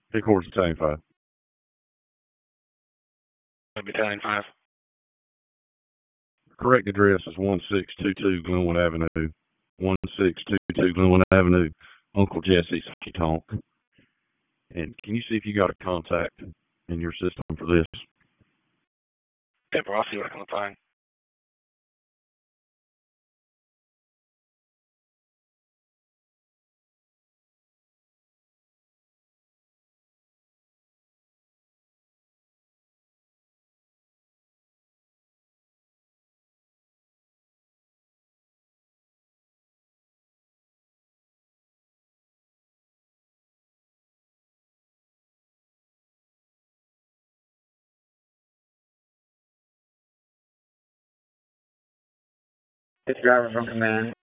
Headquarters Battalion 5. Battalion 5. Correct address is 1622 Glenwood Avenue. 1622 Glenwood Avenue. Uncle Jesse's honky tonk. And can you see if you got a contact in your system for this? Yeah, bro, I'll see what I can find. This driver from command.